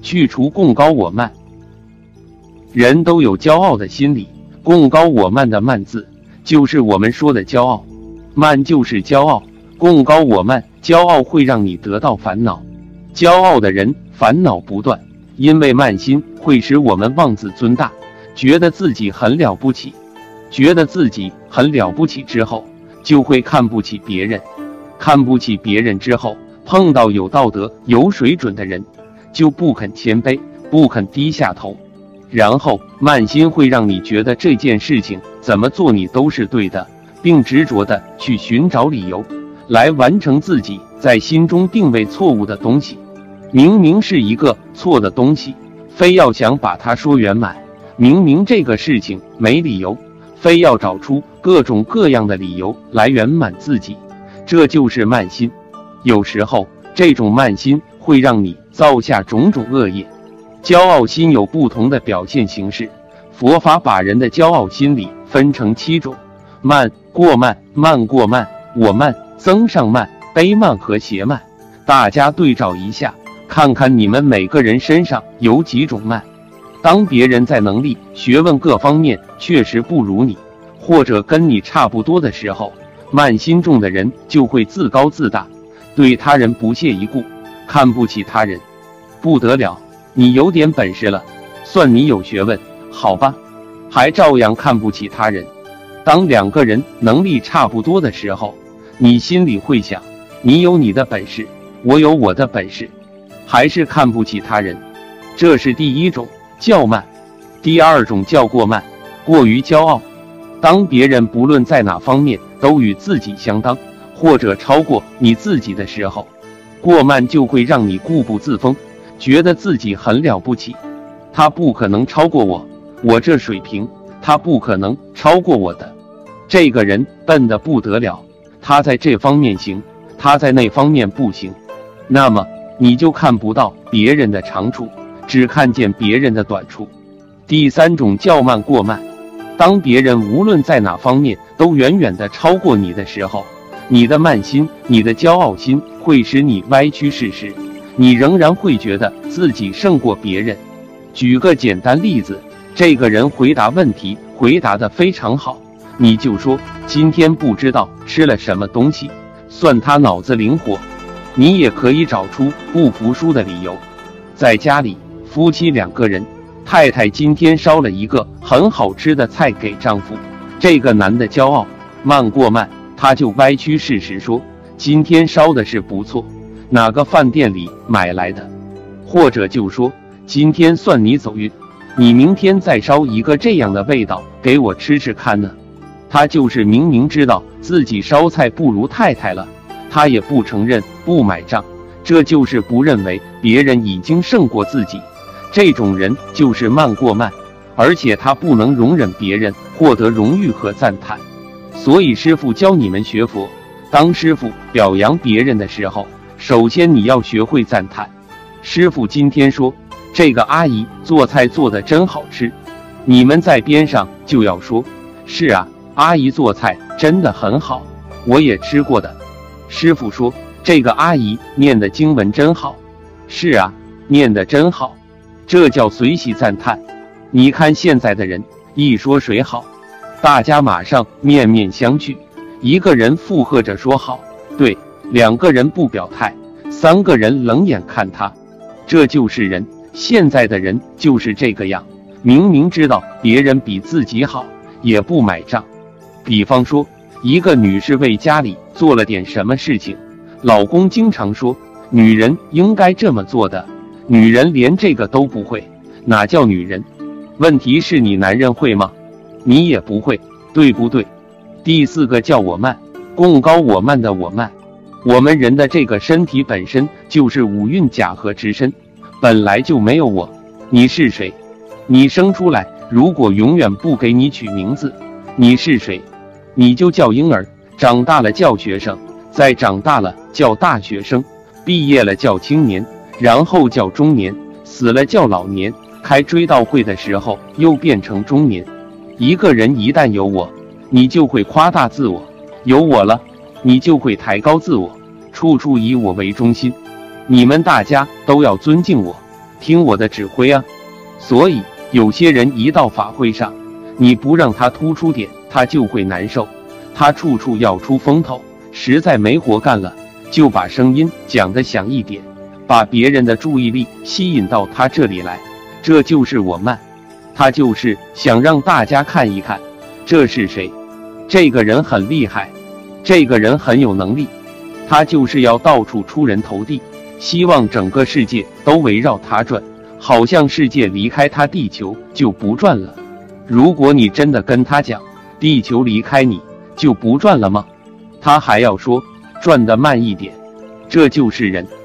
去除共高我慢。人都有骄傲的心理，共高我慢的慢字就是我们说的骄傲，慢就是骄傲，共高我慢，骄傲会让你得到烦恼，骄傲的人烦恼不断，因为慢心会使我们妄自尊大，觉得自己很了不起，觉得自己很了不起之后，就会看不起别人，看不起别人之后，碰到有道德有水准的人，就不肯谦卑，不肯低下头，然后慢心会让你觉得这件事情怎么做你都是对的，并执着的去寻找理由来完成自己在心中定位错误的东西。明明是一个错的东西，非要想把它说圆满，明明这个事情没理由，非要找出各种各样的理由来圆满自己，这就是慢心。有时候这种慢心会让你造下种种恶业。骄傲心有不同的表现形式，佛法把人的骄傲心理分成7种：慢、过慢、慢过慢、我慢、增上慢、卑慢和邪慢。大家对照一下，看看你们每个人身上有几种慢。当别人在能力、学问各方面确实不如你，或者跟你差不多的时候，慢心重的人就会自高自大，对他人不屑一顾，看不起他人。不得了，你有点本事了，算你有学问，好吧，还照样看不起他人。当2个人能力差不多的时候，你心里会想，你有你的本事，我有我的本事，还是看不起他人。这是第1种，较慢。第2种叫过慢，过于骄傲。当别人不论在哪方面都与自己相当，或者超过你自己的时候，过慢就会让你固步自封，觉得自己很了不起，他不可能超过我，我这水平他不可能超过我的。这个人笨得不得了，他在这方面行，他在那方面不行，那么你就看不到别人的长处，只看见别人的短处。第3种叫慢过慢。当别人无论在哪方面都远远地超过你的时候，你的慢心，你的骄傲心会使你歪曲事实，你仍然会觉得自己胜过别人。举个简单例子，这个人回答问题回答得非常好，你就说今天不知道吃了什么东西，算他脑子灵活。你也可以找出不服输的理由。在家里，夫妻2个人，太太今天烧了一个很好吃的菜给丈夫，这个男的骄傲，慢过慢，他就歪曲事实说今天烧的是不错，哪个饭店里买来的，或者就说今天算你走运，你明天再烧一个这样的味道给我吃吃看呢。他就是明明知道自己烧菜不如太太了，他也不承认，不买账，这就是不认为别人已经胜过自己。这种人就是慢过慢，而且他不能容忍别人获得荣誉和赞叹。所以师父教你们学佛，当师父表扬别人的时候，首先你要学会赞叹。师父今天说这个阿姨做菜做得真好吃，你们在边上就要说，是啊，阿姨做菜真的很好，我也吃过的。师父说这个阿姨念的经文真好，是啊，念得真好，这叫随喜赞叹。你看现在的人一说谁好，大家马上面面相觑，一个人附和着说好，对，2个人不表态，3个人冷眼看他，这就是人。现在的人就是这个样，明明知道别人比自己好，也不买账。比方说，一个女士为家里做了点什么事情，老公经常说女人应该这么做的，女人连这个都不会，哪叫女人？问题是你男人会吗？你也不会，对不对？第4个叫我慢，共高我慢的我慢。我们人的这个身体本身就是五蕴假合之身，本来就没有我。你是谁？你生出来，如果永远不给你取名字，你是谁？你就叫婴儿，长大了叫学生，再长大了叫大学生，毕业了叫青年，然后叫中年，死了叫老年，开追悼会的时候又变成中年。一个人一旦有我，你就会夸大自我，有我了，你就会抬高自我，处处以我为中心。你们大家都要尊敬我， 听我的指挥啊。所以有些人一到法会上，你不让他突出点，他就会难受，他处处要出风头，实在没活干了，就把声音讲得响一点，把别人的注意力吸引到他这里来，这就是我慢。他就是想让大家看一看，这是谁？这个人很厉害，这个人很有能力。他就是要到处出人头地，希望整个世界都围绕他转，好像世界离开他地球就不转了。如果你真的跟他讲，地球离开你就不转了吗？他还要说转得慢一点。这就是人。